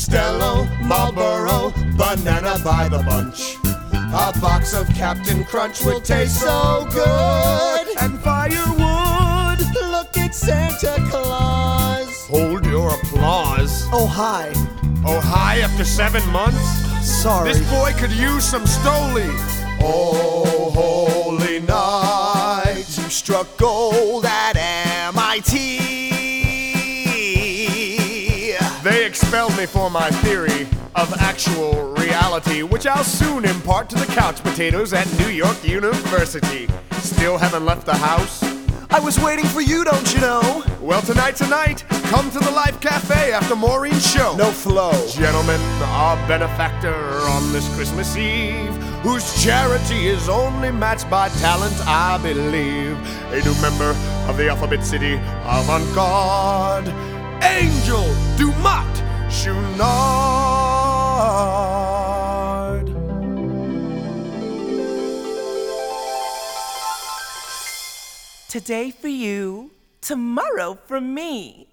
Stella, Marlboro, banana by the bunch. A box of Captain Crunch would taste so good. And firewood. Look at Santa Claus. Hold your applause. Oh, hi. Oh, hi after 7 months? Sorry. This boy could use some Stoli. Oh, holy night, you struck gold at MIT. They expelled me for my theory of actual reality, which I'll soon impart to the couch potatoes at New York University. Still haven't left the house? I was waiting for you, don't you know? Well, tonight, come to the Life Cafe after Maureen's show. No flow. Gentlemen, our benefactor on this Christmas Eve, whose charity is only matched by talent, I believe. A new member of the Alphabet City avant-garde, Angel Dumont Chouinard. Today for you, tomorrow for me.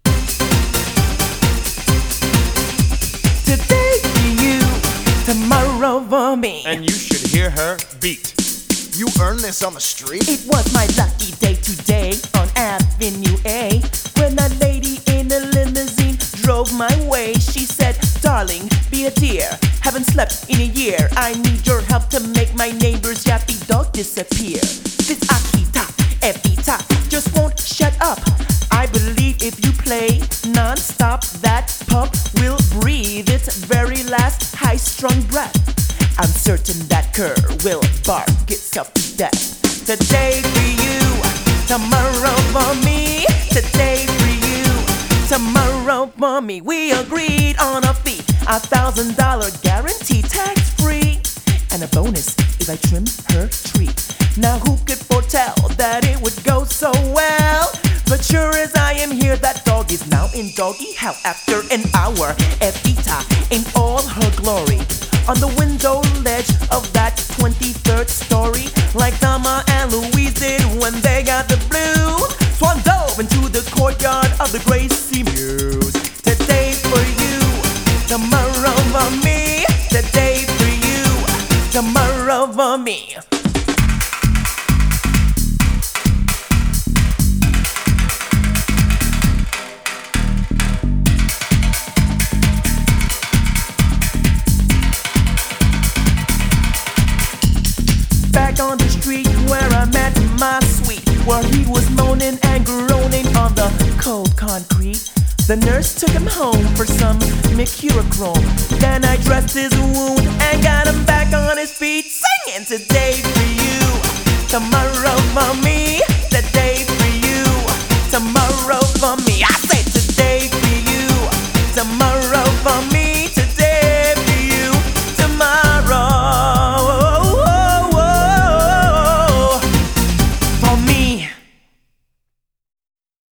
Today for you, tomorrow for me. And you should hear her beat. You earned this on the street? It was my lucky day today on Avenue A, when a lady in a limousine drove my way. She said, darling, be a dear, haven't slept in a year. I need your help to make my neighbor's yappy dog disappear. This Akita, Evita, just won't shut up. I believe if you play non-stop, that pup will breathe its very last high-strung breath. I'm certain that cur will bark itself to death. Today for you, tomorrow for me. Today for you, tomorrow for me. We agreed on a fee, $1,000 guarantee, tax-free, and a bonus if I trim her tree. Now who could foretell that it would go so well? But sure as I am here, that dog is now in doggy hell. After an hour, Evita in all her glory, on the window ledge of that 23rd story, like Thelma and Louise did when they got the blues. Swan dove into the courtyard of the Gracie Muse. Today for you, tomorrow for me. Today for you, tomorrow for me. Back on the street where I met my sweet, where he was moaning and groaning on the cold concrete. The nurse took him home for some mercurochrome. Then I dressed his wound and got him back on his feet, singing today for you, tomorrow for me. Today for you, tomorrow for me.